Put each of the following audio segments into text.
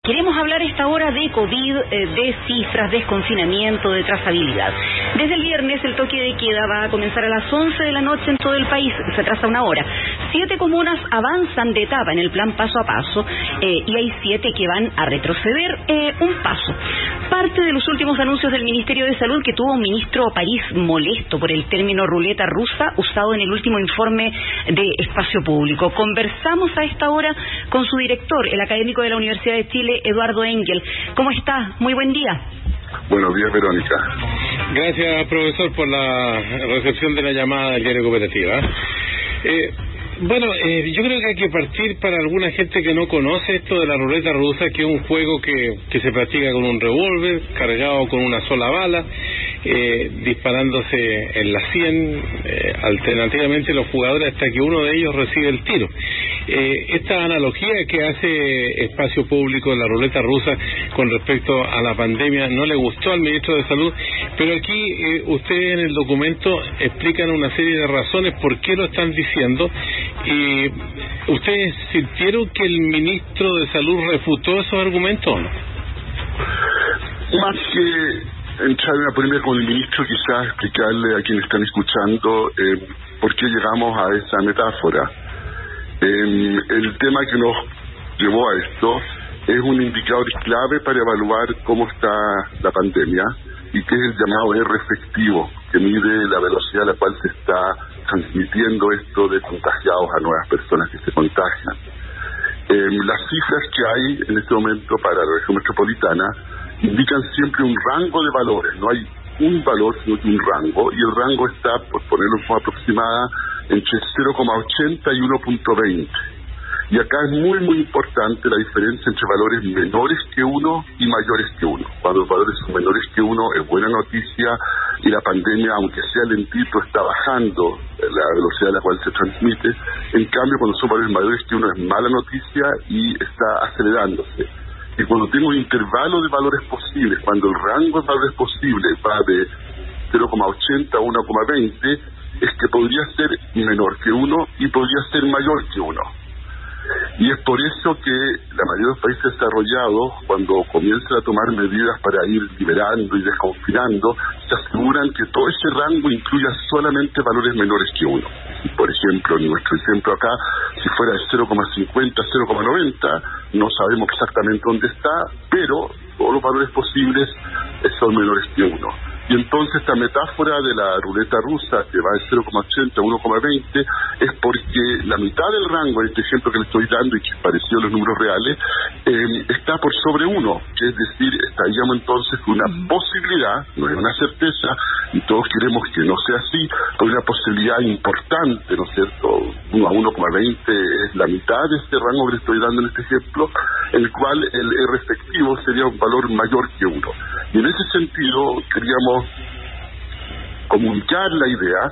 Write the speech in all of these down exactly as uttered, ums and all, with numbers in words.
Queremos hablar a esta hora de COVID, eh, de cifras, desconfinamiento, de trazabilidad. Desde el viernes el toque de queda va a comenzar a las once de la noche en todo el país, se atrasa una hora. Siete comunas avanzan de etapa en el plan paso a paso eh, y hay siete que van a retroceder eh, un paso. Parte de los últimos anuncios del Ministerio de Salud, que tuvo un ministro París molesto por el término ruleta rusa usado en el último informe de Espacio Público. Conversamos a esta hora con su director, el académico de la Universidad de Chile, Eduardo Engel. ¿Cómo está? Muy buen día. Buenos días, Verónica. Gracias, profesor, por la recepción de la llamada del diario Cooperativa. Eh, bueno, eh, yo creo que hay que partir para alguna gente que no conoce esto de la ruleta rusa, que es un juego que, que se practica con un revólver, cargado con una sola bala, eh, disparándose en la sien, eh, alternativamente los jugadores hasta que uno de ellos recibe el tiro. Eh, esta analogía que hace Espacio Público de la ruleta rusa con respecto a la pandemia no le gustó al ministro de Salud, pero aquí eh, ustedes en el documento explican una serie de razones por qué lo están diciendo. Y ¿ustedes sintieron que el ministro de Salud refutó esos argumentos o no? Más que entrar en una polémica con el ministro, quizás explicarle a quienes están escuchando eh, por qué llegamos a esa metáfora. Eh, el tema que nos llevó a esto es un indicador clave para evaluar cómo está la pandemia y que es el llamado R efectivo, que mide la velocidad a la cual se está transmitiendo esto de contagiados a nuevas personas que se contagian. Eh, las cifras que hay en este momento para la región metropolitana indican siempre un rango de valores, no hay un valor sino que un rango, y el rango está, por ponerlo en forma aproximada, entre cero coma ochenta y uno punto veinte. Y acá es muy muy importante la diferencia entre valores menores que uno y mayores que uno. Cuando los valores son menores que uno es buena noticia y la pandemia, aunque sea lentito, está bajando la velocidad a la cual se transmite. En cambio, cuando son valores mayores que uno es mala noticia y está acelerándose. Y cuando tengo un intervalo de valores posibles, cuando el rango de valores posibles va de cero coma ochenta a uno coma veinte, es que podría ser menor que uno y podría ser mayor que uno. Y es por eso que la mayoría de los países desarrollados, cuando comienzan a tomar medidas para ir liberando y desconfinando, se aseguran que todo ese rango incluya solamente valores menores que uno. Por ejemplo, en nuestro ejemplo acá, si fuera de cero coma cincuenta a cero coma noventa, no sabemos exactamente dónde está, pero todos los valores posibles son menores que uno. Y entonces esta metáfora de la ruleta rusa, que va de cero coma ochenta a uno coma veinte, es porque la mitad del rango, en este ejemplo que le estoy dando y que pareció los números reales, eh, está por sobre uno, que es decir, estaríamos entonces con una posibilidad, no es una certeza, y todos queremos que no sea así, pero una posibilidad importante, ¿no es cierto? uno a uno coma veinte es la mitad de este rango que le estoy dando en este ejemplo, en el cual el R efectivo sería un valor mayor que uno. Y en ese sentido queríamos comunicar la idea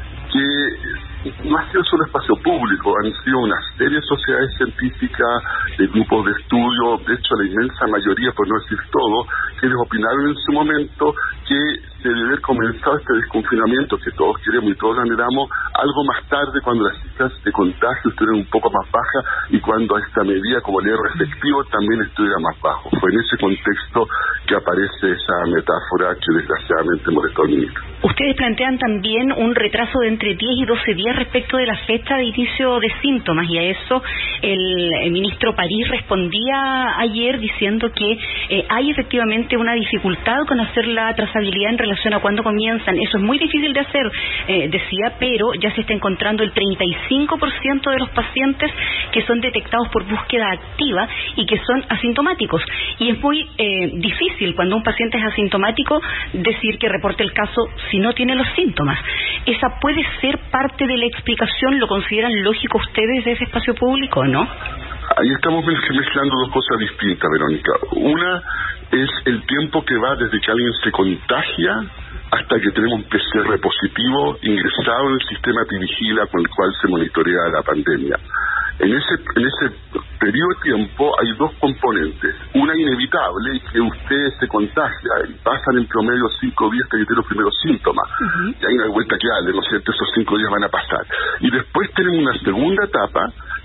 que no ha sido solo Espacio Público, han sido una serie de sociedades científicas, de grupos de estudio, de hecho la inmensa mayoría, por no decir todo, quienes opinaron en su momento que se debe haber comenzado este desconfinamiento que todos queremos y todos anhelamos algo más tarde, cuando las cifras de contagio estuvieran un poco más bajas y cuando esta medida como el R efectivo también estuviera más bajo. Fue en ese contexto que aparece esa metáfora que desgraciadamente molestó al ministro. Ustedes plantean también un retraso de entre diez y doce días respecto de la fecha de inicio de síntomas, y a eso el, el ministro París respondía ayer diciendo que eh, hay efectivamente una dificultad con hacer la trazabilidad en relación a cuándo comienzan. Eso es muy difícil de hacer, eh, decía, pero ya se está encontrando el treinta y cinco por ciento de los pacientes que son detectados por búsqueda activa y que son asintomáticos. Y es muy eh, difícil cuando un paciente es asintomático decir que reporte el caso si no tiene los síntomas. ¿Esa puede ser parte de la explicación? ¿Lo consideran lógico ustedes de ese Espacio Público o no? Ahí estamos mezclando dos cosas distintas, Verónica. Una es el tiempo que va desde que alguien se contagia hasta que tenemos un P C R positivo ingresado en el sistema Tivigila con el cual se monitorea la pandemia. En ese, en ese periodo de tiempo hay dos componentes. Una inevitable, que usted se contagia y pasan en promedio cinco días hasta que tiene los primeros síntomas. Uh-huh. Y hay una vuelta que darle, ¿no es cierto? Esos cinco días van a pasar. Y después tenemos una segunda etapa,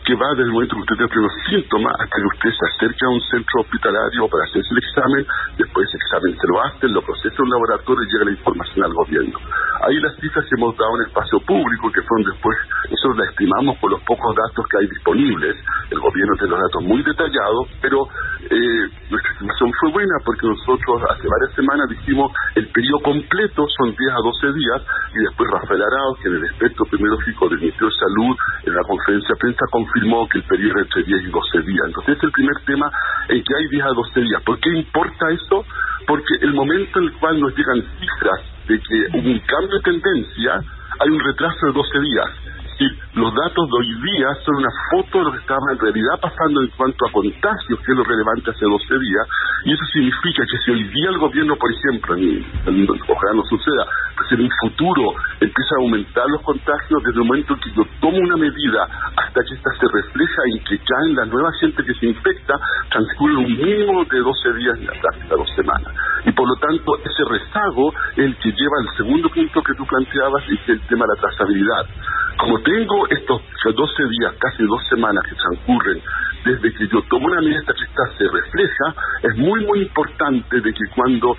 que va desde el momento que usted tiene primeros síntomas hasta que usted se acerca a un centro hospitalario para hacerse el examen, después ese examen se lo hacen, lo procesa un laboratorio y llega la información al gobierno. Ahí las cifras que hemos dado en el espacio público, que fueron después, nosotros las estimamos por los pocos datos que hay disponibles. El gobierno tiene los datos muy detallados, pero eh, nuestra estimación fue buena porque nosotros hace varias semanas dijimos el periodo completo son diez a doce días, y después Rafael Arauz, que en el experto epidemiológico del Ministerio de Salud, en la conferencia de prensa confirmó que el periodo era entre diez y doce días. Entonces es el primer tema en que hay diez a doce días. ¿Por qué importa eso? Porque el momento en el cual nos llegan cifras de que hubo un cambio de tendencia, hay un retraso de doce días. Y los datos de hoy día son una foto de lo que estaba en realidad pasando en cuanto a contagios, que es lo relevante hace doce días, y eso significa que si hoy día el gobierno, por ejemplo, en, en, ojalá no suceda, pues en un futuro empieza a aumentar los contagios, desde el momento en que yo tomo una medida hasta que esta se refleja en que caen la nueva gente que se infecta, transcurre un mínimo de doce días en la práctica, dos semanas. Y por lo tanto, ese rezago es el que lleva al segundo punto que tú planteabas, y que es el tema de la trazabilidad. Como tengo estos doce días, casi dos semanas que transcurren desde que yo tomo una medida hasta que esta se refleja, es muy muy importante de que cuando,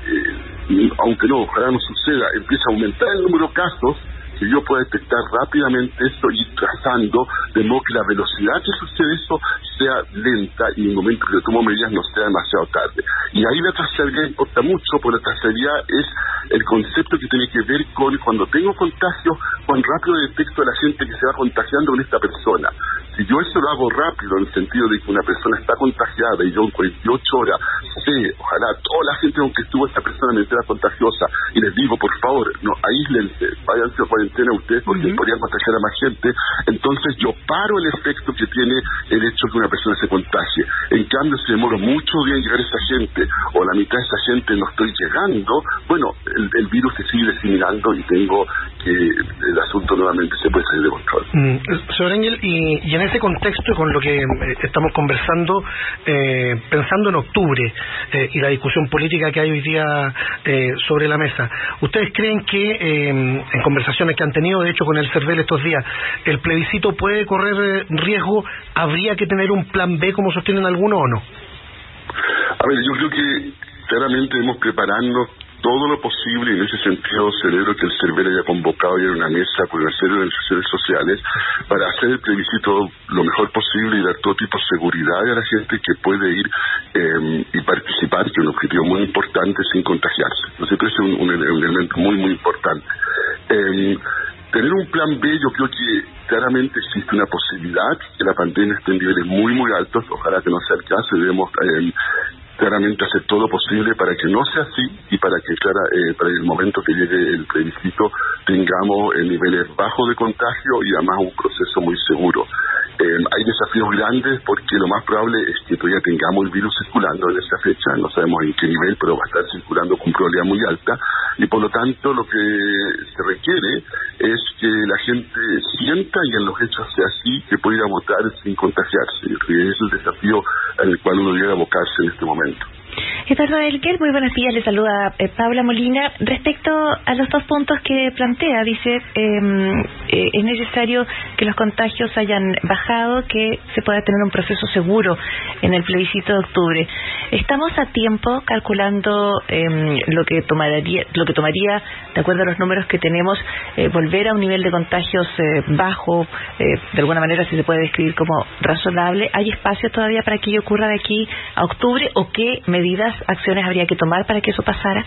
eh, aunque no, ojalá no suceda, empieza a aumentar el número de casos, que yo pueda detectar rápidamente eso y ir trazando, de modo que la velocidad que sucede eso sea lenta y en el momento que yo tomo medidas no sea demasiado tarde. Y ahí la trazabilidad importa mucho, porque la trazabilidad es el concepto que tiene que ver con cuando tengo contagio, cuán rápido detecto a la gente que se va contagiando con esta persona. Si yo eso lo hago rápido, en el sentido de que una persona está contagiada y yo en cuarenta y ocho horas sé, ojalá toda la gente con que estuvo esta persona me entera contagiosa, y les digo, por favor, no, aíslense, váyanse a cuarentena ustedes porque uh-huh. podrían contagiar a más gente, entonces yo paro el efecto que tiene el hecho de que una persona se contagie. En cambio, si demoro mucho días en llegar a esa gente, o la mitad de esa gente no estoy llegando, bueno, el, el virus se sigue diseminando y tengo que el asunto nuevamente se puede salir de control. Mm, señor Engel, y, y en ese contexto, con lo que eh, estamos conversando, eh, pensando en octubre eh, y la discusión política que hay hoy día eh, sobre la mesa, ¿ustedes creen que eh, en conversaciones que han tenido, de hecho, con el CERVEL estos días, el plebiscito puede correr riesgo? ¿Habría que tener un plan B, como sostienen algunos, o no? A ver, yo creo que claramente debemos prepararnos todo lo posible, y en ese sentido celebro que el CERVEL haya convocado ayer una mesa con una serie de organizaciones sociales para hacer el plebiscito lo mejor posible y dar todo tipo de seguridad a la gente que puede ir eh, y participar, que es un objetivo muy importante, sin contagiarse. Entonces, eso es un, un, un elemento muy, muy importante. Eh, Tener un plan B, yo creo que claramente existe una posibilidad que la pandemia esté en niveles muy, muy altos. Ojalá que no sea el caso, y debemos eh, claramente hacer todo lo posible para que no sea así, y para que clara, eh, para el momento que llegue el plebiscito tengamos eh, niveles bajos de contagio y además un proceso muy seguro. Eh, hay desafíos grandes porque lo más probable es que todavía tengamos el virus circulando en esa fecha, no sabemos en qué nivel, pero va a estar circulando con probabilidad muy alta, y por lo tanto lo que se requiere es que la gente sienta y en los hechos sea así, que pueda ir a votar sin contagiarse. Ese es el desafío al cual uno debe abocarse en este momento. Eduardo Engel, muy buenos días, le saluda eh, Paula Molina. Respecto a los dos puntos que plantea, dice, eh, eh, es necesario que los contagios hayan bajado, que se pueda tener un proceso seguro en el plebiscito de octubre. Estamos a tiempo calculando eh, lo que tomaría, lo que tomaría, de acuerdo a los números que tenemos, eh, volver a un nivel de contagios eh, bajo, eh, de alguna manera si se puede describir como razonable. ¿Hay espacio todavía para que ello ocurra de aquí a octubre, o qué medidas, acciones habría que tomar para que eso pasara?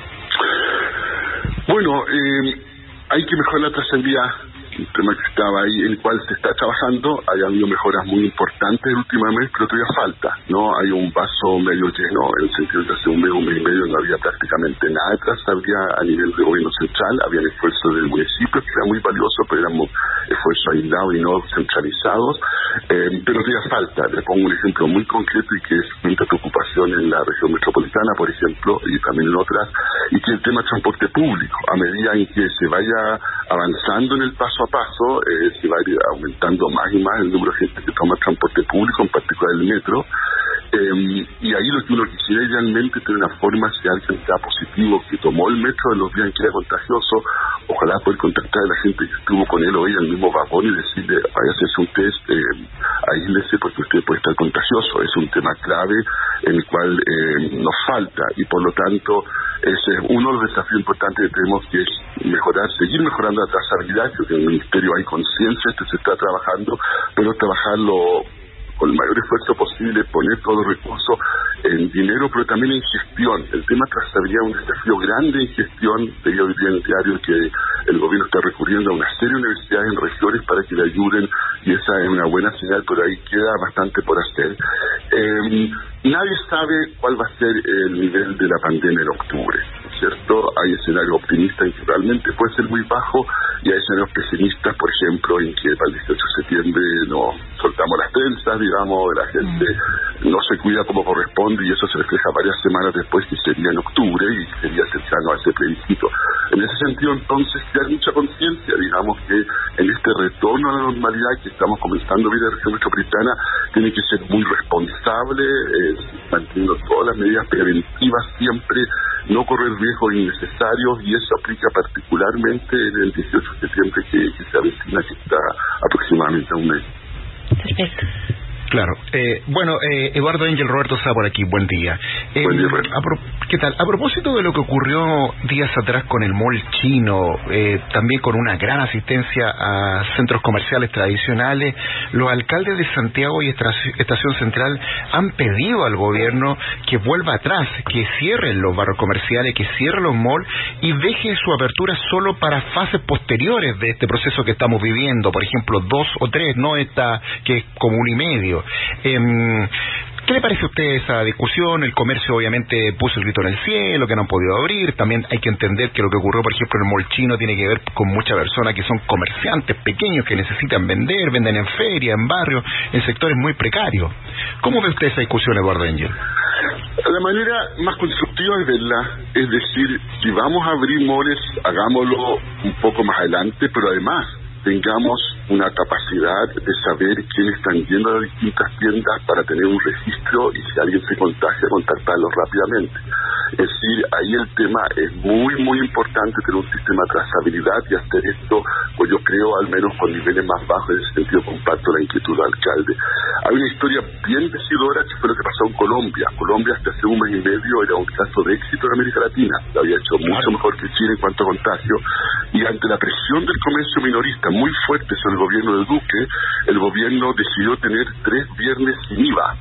Bueno, eh, hay que mejorar la trazabilidad, un tema que estaba ahí, en el cual se está trabajando. Hay habido mejoras muy importantes últimamente, pero todavía falta, ¿no? Hay un vaso medio lleno, en el sentido de que hace un mes, un mes y medio no había prácticamente nada de trazabilidad a nivel de gobierno central. Había esfuerzos del municipio que eran muy valiosos, pero eran esfuerzos aislados y no centralizados. Eh, pero todavía falta. Le pongo un ejemplo muy concreto y que es mucha preocupación en la región metropolitana, por ejemplo, y también en otras, y que es el tema del transporte público. A medida en que se vaya avanzando en el paso a paso, eh, se va a ir aumentando más y más el número de gente que toma transporte público, en particular el metro. Eh, y ahí lo que uno quisiera idealmente tener una forma, si alguien está positivo, que tomó el metro en los días en que era contagioso, ojalá poder contactar a la gente que estuvo con él hoy en el mismo vagón y decirle, vaya a hacerse un test, eh, aíslese porque usted puede estar contagioso. Es un tema clave en el cual eh, nos falta, y por lo tanto ese es uno de los desafíos importantes que tenemos, que es mejorar, seguir mejorando la trazabilidad. Creo que en el Ministerio hay conciencia, esto se está trabajando, pero trabajarlo con el mayor esfuerzo posible, poner todos los recursos en dinero, pero también en gestión. El tema de trazabilidad es un desafío grande en gestión. Veía hoy día en el diario que el gobierno está recurriendo a una serie de universidades en regiones para que le ayuden, y esa es una buena señal, pero ahí queda bastante por hacer. Eh, nadie sabe cuál va a ser el nivel de la pandemia en octubre, ¿no es cierto? Hay escenarios optimistas en que realmente puede ser muy bajo, y hay escenarios pesimistas, por ejemplo, en que para el dieciocho de septiembre no soltamos las trenzas, digamos, la gente no se cuida como corresponde, y eso se refleja varias semanas después, que sería en octubre y sería cercano a ese plebiscito. En ese sentido, entonces, ya hay mucha conciencia, digamos, que en este retorno a la normalidad que estamos comenzando a vivir en la región metropolitana, tiene que ser muy responsable, eh, manteniendo todas las medidas preventivas siempre, no correr riesgos innecesarios, y eso aplica particularmente en el dieciocho de septiembre que, que se avecina, que está aproximadamente a un mes. Perfecto. Claro. Eh, bueno, eh, Eduardo Engel, Roberto Sá por aquí, buen día. Eh, buen día, Roberto. a pro, ¿Qué tal? A propósito de lo que ocurrió días atrás con el mall chino, eh, también con una gran asistencia a centros comerciales tradicionales, los alcaldes de Santiago y Estación Central han pedido al gobierno que vuelva atrás, que cierren los barrios comerciales, que cierren los malls y deje su apertura solo para fases posteriores de este proceso que estamos viviendo, por ejemplo, dos o tres, no esta que es como un y medio. Eh, ¿Qué le parece a usted esa discusión? El comercio obviamente puso el grito en el cielo, que no han podido abrir. También hay que entender que lo que ocurrió, por ejemplo, en el mall chino tiene que ver con muchas personas que son comerciantes pequeños que necesitan vender, venden en feria, en barrios, en sectores muy precarios. ¿Cómo ve usted esa discusión, Eduardo Engel? La manera más constructiva es verla, es decir, si vamos a abrir malls, hagámoslo un poco más adelante, pero además tengamos una capacidad de saber quiénes están yendo a las distintas tiendas para tener un registro, y si alguien se contagia, contactarlo rápidamente. Es decir, ahí el tema es muy, muy importante, tener un sistema de trazabilidad, y hacer esto, pues yo creo, al menos con niveles más bajos. En ese sentido comparto la inquietud del alcalde. Hay una historia bien decidora que fue lo que pasó en Colombia. Colombia hasta hace un mes y medio era un caso de éxito en América Latina. Lo había hecho mucho mejor que Chile en cuanto a contagio, y ante la presión del comercio minorista muy fuerte sobre el gobierno de Duque, el gobierno decidió tener tres viernes sin I V A.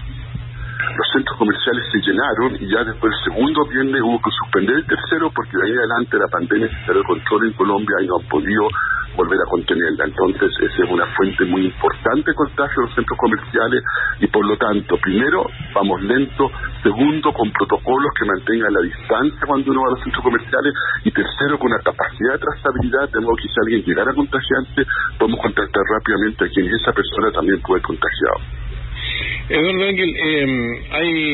Los centros comerciales se llenaron, y ya después el segundo viernes hubo que suspender el tercero, porque de ahí en adelante la pandemia se salió de control en Colombia y no han podido volver a contenerla. Entonces esa es una fuente muy importante de contagio en los centros comerciales, y por lo tanto, primero, vamos lento; segundo, con protocolos que mantengan la distancia cuando uno va a los centros comerciales; y tercero, con una capacidad de trazabilidad, de modo que si alguien llegara a contagiarse, podemos contactar rápidamente a quien esa persona también puede ser contagiado. Eduardo Engel, eh,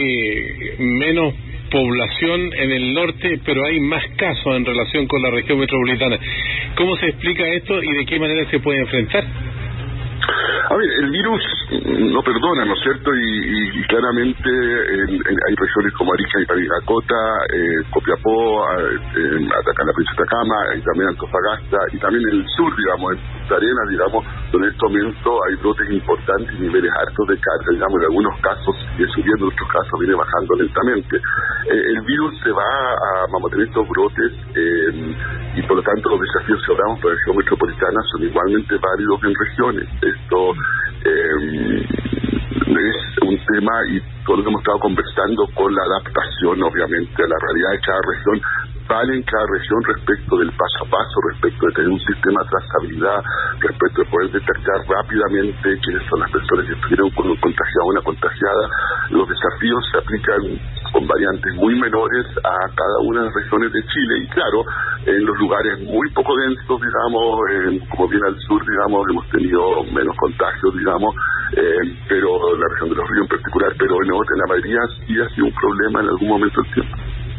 hay menos población en el norte, pero hay más casos en relación con la región metropolitana. ¿Cómo se explica esto y de qué manera se puede enfrentar? A ver, el virus no perdona, ¿no es cierto? Y, y claramente en, en, hay regiones como Arica y Parinacota, eh, Copiapó, eh, Atacama, la provincia de Atacama, y también Antofagasta, y también en el sur, digamos, en Punta Arenas, digamos, donde en este momento hay brotes importantes y niveles altos de carga, digamos, en algunos casos sigue subiendo, en otros casos viene bajando lentamente. Eh, el virus se va a, vamos a tener estos brotes, eh, y por lo tanto los desafíos que hablamos para la región metropolitana son igualmente válidos en regiones. Esto eh, es un tema, y todo lo que hemos estado conversando, con la adaptación obviamente a la realidad de cada región, vale en cada región respecto del paso a paso, respecto de tener un sistema de trazabilidad, respecto de poder detectar rápidamente quiénes son las personas que estuvieron con un contagiado o una contagiada. Los desafíos se aplican con variantes muy menores a cada una de las regiones de Chile, y claro, en los lugares muy poco densos, digamos, eh, como bien al sur, digamos, hemos tenido menos contagios, digamos, eh, pero la región de los ríos en particular, pero en, en la mayoría sí ha sido un problema en algún momento del tiempo.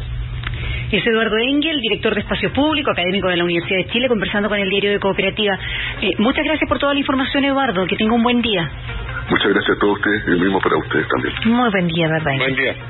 Es Eduardo Engel, director de Espacio Público, académico de la Universidad de Chile, conversando con el Diario de Cooperativa. Eh, muchas gracias por toda la información, Eduardo. Que tenga un buen día. Muchas gracias a todos ustedes, y el mismo para ustedes también. Muy buen día, ¿verdad? Buen día.